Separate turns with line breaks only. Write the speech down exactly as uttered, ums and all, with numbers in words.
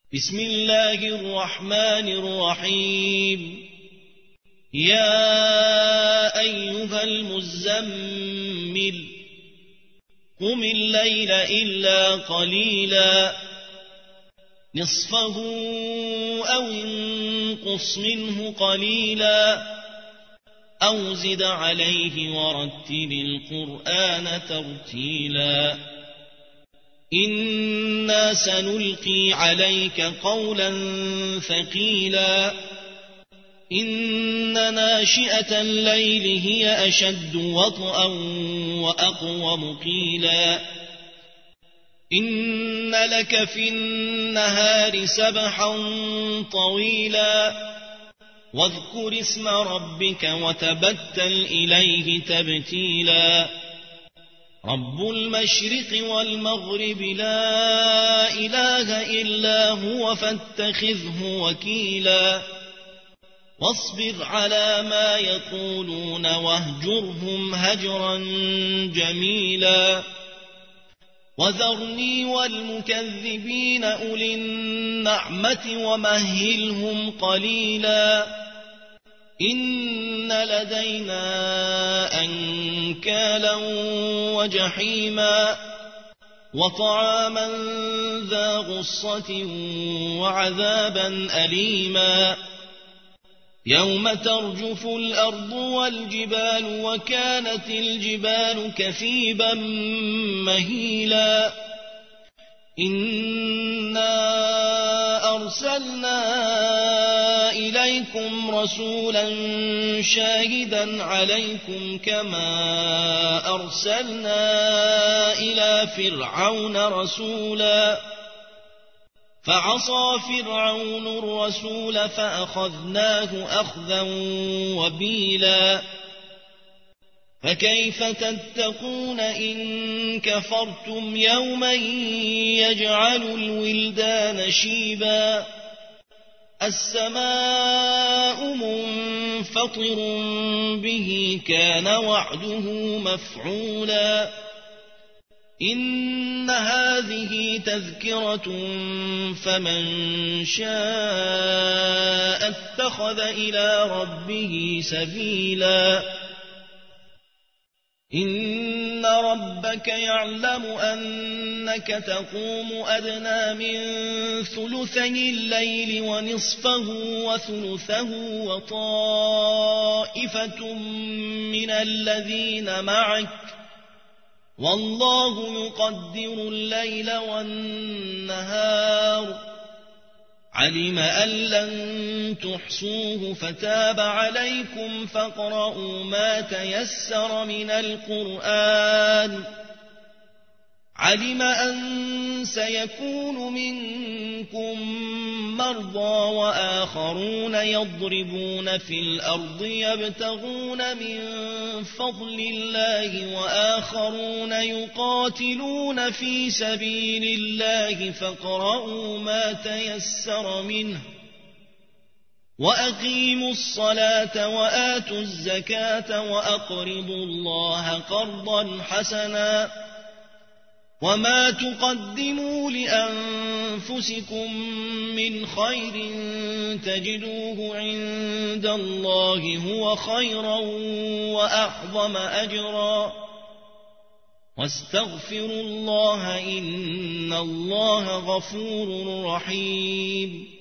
بسم الله الرحمن الرحيم يا أيها المزمل قم الليل إلا قليلا نصفه أو انقص منه قليلا أو زد عليه ورتل القرآن ترتيلا إنا سنلقي عليك قولا ثقيلا إن ناشئة الليل هي أشد وطئا وأقوم قيلا إن لك في النهار سبحا طويلا واذكر اسم ربك وتبتل إليه تبتيلا رب المشرق والمغرب لا إله إلا هو فاتخذه وكيلا واصبر على ما يقولون واهجرهم هجرا جميلا وذرني والمكذبين أولي النعمة ومهلهم قليلا إن لدينا أنكالا وجحيما وطعاما ذا غصة وعذابا أليما يوم ترجف الأرض والجبال وكانت الجبال كثيبا مهيلا إنا أرسلنا إليكم رسولا شاهدا عليكم كما أرسلنا إلى فرعون رسولا فعصى فرعون الرسول فأخذناه أخذا وبيلا فكيف تتقون إن كفرتم يوما يجعل الولدان شيبا السماء منفطر به كان وعده مفعولا إن هذه تذكرة فمن شاء اتخذ إلى ربه سبيلا إن ربك يعلم أنك تقوم أدنى من ثلثي الليل ونصفه وثلثه وطائفة من الذين معك والله يقدر الليل والنهار علم أن لن تحصوه فتاب عليكم فاقرؤوا ما تيسر من القرآن علم أن سيكون منكم مرضى وآخرون يضربون في الأرض يبتغون من فضل الله وآخرون يقاتلون في سبيل الله فاقرؤوا ما تيسر منه وأقيموا الصلاة وآتوا الزكاة وأقرضوا الله قرضا حسنا وما تقدموا لأنفسكم من خير تجدوه عند الله هو خيرا وأعظم أجرا واستغفروا الله إن الله غفور رحيم